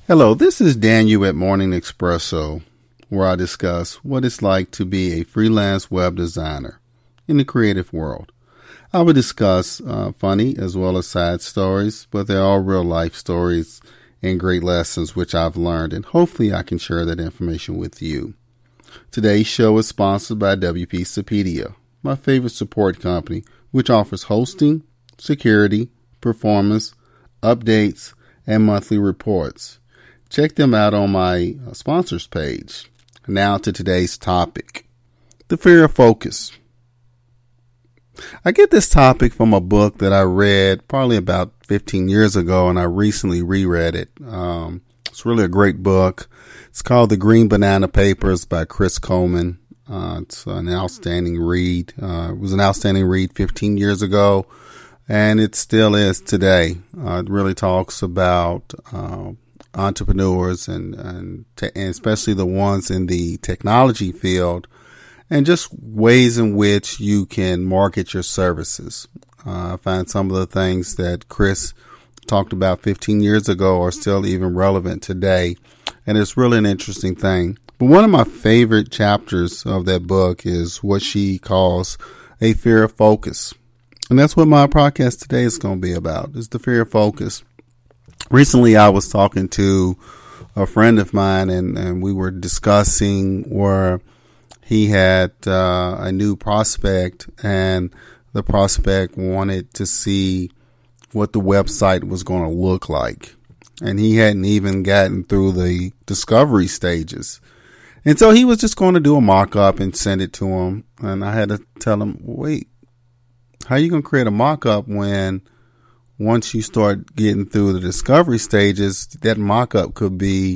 Hello, this is Daniel at Morning Espresso, where I discuss what it's like to be a freelance web designer in the creative world. I will discuss funny as well as sad stories, but they're all real life stories and great lessons which I've learned, and hopefully I can share that information with you. Today's show is sponsored by WP Supedia, my favorite support company, which offers hosting, security, performance, updates, and monthly reports. Check them out on my sponsors page. Now to today's topic, the fear of focus. I get this topic from a book that I read probably about 15 years ago, and I recently reread it. It's really a great book. It's called The Green Banana Papers by Chris Coleman. It's an outstanding read. It was an outstanding read 15 years ago, and it still is today. It really talks about entrepreneurs and especially the ones in the technology field, and just ways in which you can market your services. I find some of the things that Chris talked about 15 years ago are still even relevant today, and it's really an interesting thing. But one of my favorite chapters of that book is what she calls a fear of focus. And that's what my podcast today is going to be about, is the fear of focus. Recently, I was talking to a friend of mine, and we were discussing where he had a new prospect, and the prospect wanted to see what the website was going to look like. And he hadn't even gotten through the discovery stages. And so he was just going to do a mock-up and send it to him. And I had to tell him, wait, how are you going to create a mock-up when once you start getting through the discovery stages, that mock-up could be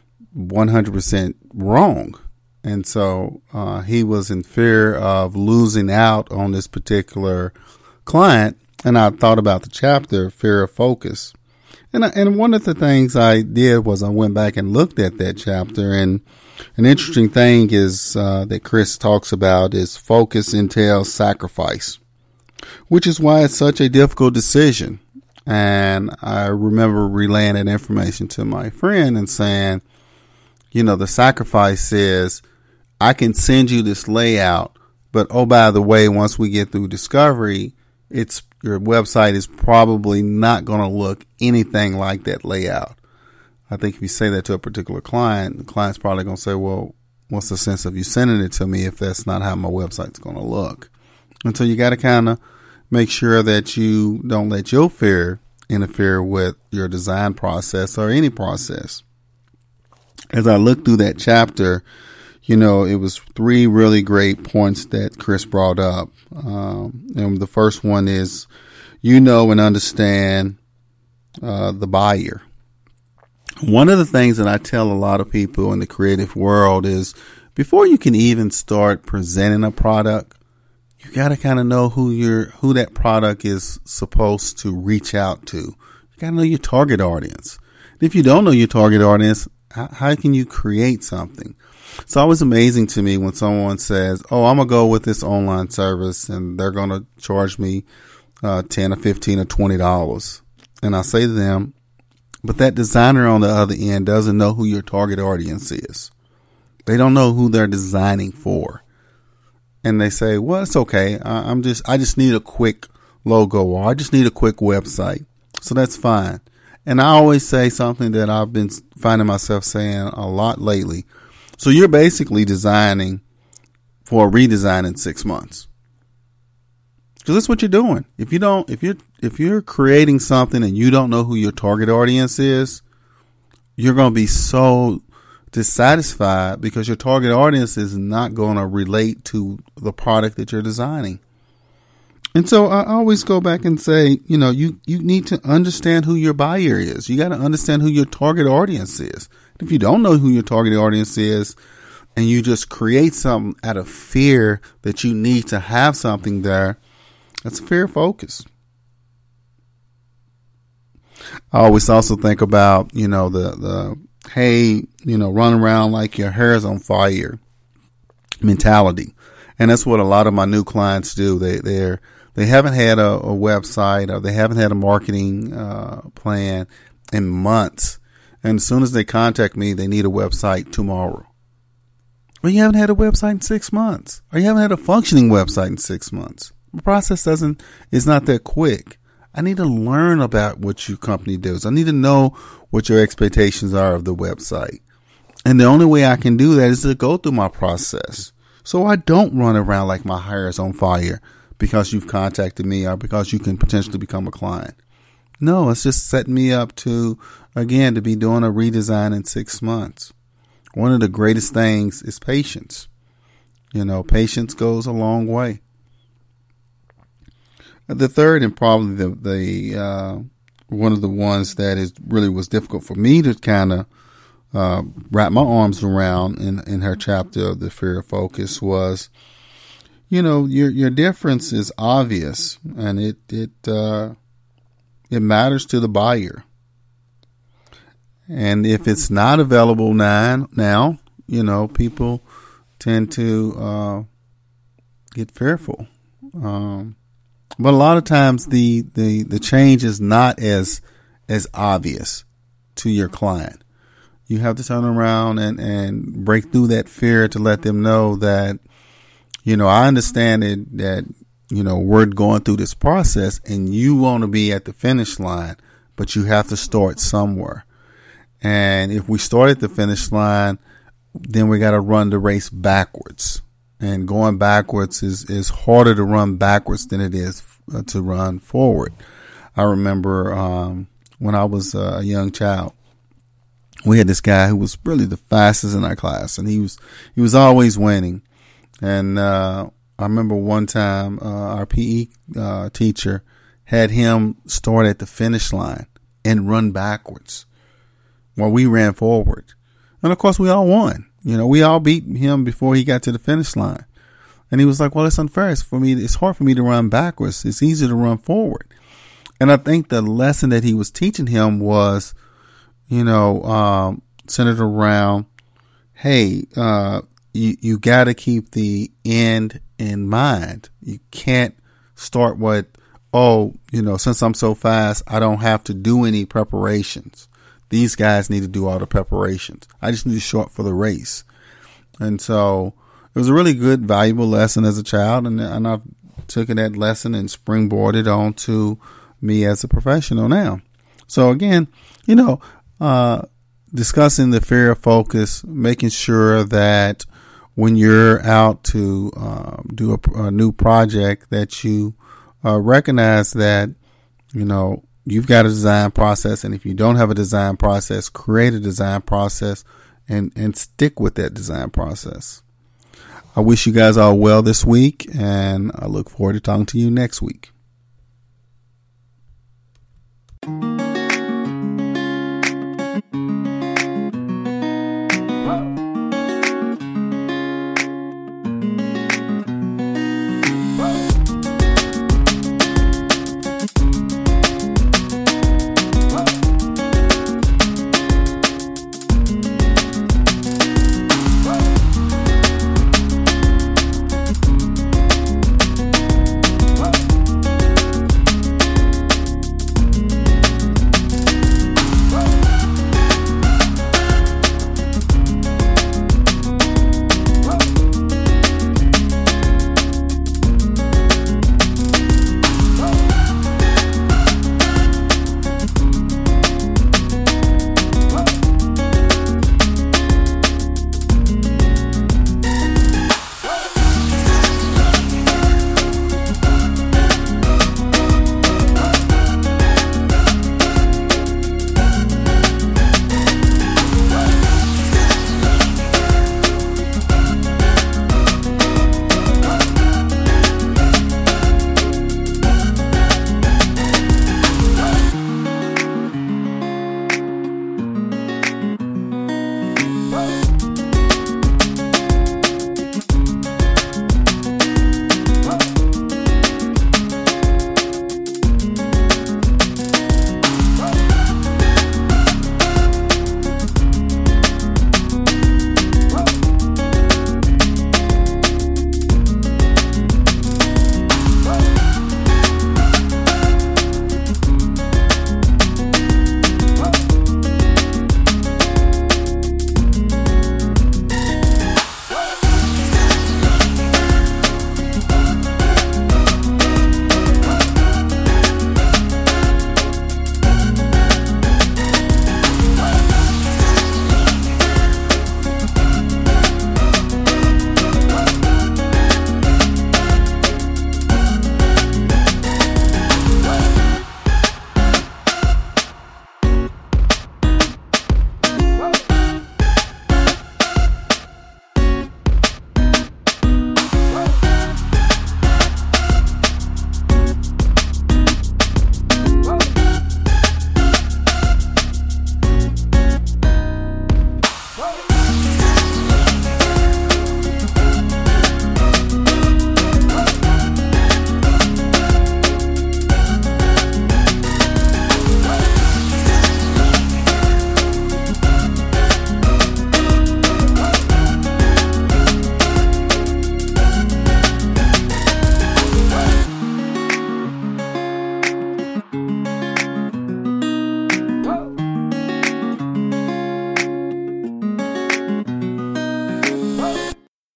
100% wrong? And so he was in fear of losing out on this particular client. And I thought about the chapter, Fear of Focus. And one of the things I did was I went back and looked at that chapter. And an interesting thing is that Chris talks about is focus entails sacrifice, which is why it's such a difficult decision. And I remember relaying that information to my friend and saying, you know, the sacrifice is I can send you this layout, but oh, by the way, once we get through discovery, your website is probably not going to look anything like that layout. I think if you say that to a particular client, the client's probably going to say, well, what's the sense of you sending it to me if that's not how my website's going to look? And so you got to kind of make sure that you don't let your fear interfere with your design process or any process. As I looked through that chapter, you know, it was 3 really great points that Chris brought up. And the first one is, you know, and understand the buyer. One of the things that I tell a lot of people in the creative world is before you can even start presenting a product, you got to kind of know who that product is supposed to reach out to. You got to know your target audience. If you don't know your target audience, how can you create something? It's always amazing to me when someone says, oh, I'm going to go with this online service and they're going to charge me $10 or $15 or $20. And I say to them, but that designer on the other end doesn't know who your target audience is. They don't know who they're designing for. And they say, well, it's okay. I just need a quick logo, or I just need a quick website. So that's fine. And I always say something that I've been finding myself saying a lot lately. So you're basically designing for a redesign in 6 months. Because that's what you're doing. If you're creating something and you don't know who your target audience is, you're going to be so dissatisfied because your target audience is not going to relate to the product that you're designing. And so I always go back and say, you know, you need to understand who your buyer is. You got to understand who your target audience is. If you don't know who your target audience is and you just create something out of fear that you need to have something there, that's a fear of focus. I always also think about, you know, the hey, you know, run around like your hair is on fire mentality. And that's what a lot of my new clients do. They haven't had a website, or they haven't had a marketing plan in months. And as soon as they contact me, they need a website tomorrow. Well, you haven't had a website in 6 months, or you haven't had a functioning website in 6 months. The process is not that quick. I need to learn about what your company does. I need to know what your expectations are of the website. And the only way I can do that is to go through my process. So I don't run around like my hair is on fire because you've contacted me or because you can potentially become a client. No, it's just setting me up to be doing a redesign in 6 months. One of the greatest things is patience. Patience goes a long way. The third, and probably the one of the ones that was difficult for me to kind of wrap my arms around in her chapter of the fear of focus was, your difference is obvious, and it matters to the buyer. And if it's not available now, people tend to get fearful. But a lot of times the change is not as obvious to your client. You have to turn around and break through that fear to let them know that, I understand that we're going through this process and you want to be at the finish line, but you have to start somewhere. And if we start at the finish line, then we got to run the race backwards. And going backwards is harder to run backwards than it is to run forward. I remember when I was a young child, we had this guy who was really the fastest in our class, and he was always winning. And I remember one time our PE teacher had him start at the finish line and run backwards while we ran forward. And of course, we all won. We all beat him before he got to the finish line. And he was like, well, it's unfair. It's hard for me to run backwards. It's easier to run forward. And I think the lesson that he was teaching him was, centered around, hey, you got to keep the end in mind. You can't start with, since I'm so fast, I don't have to do any preparations. These guys need to do all the preparations. I just need to show up for the race. And so it was a really good, valuable lesson as a child. And I took that lesson and springboarded onto me as a professional now. So again, discussing the fear of focus, making sure that when you're out to do a new project that you recognize that, you've got a design process, and if you don't have a design process, create a design process and stick with that design process. I wish you guys all well this week, and I look forward to talking to you next week.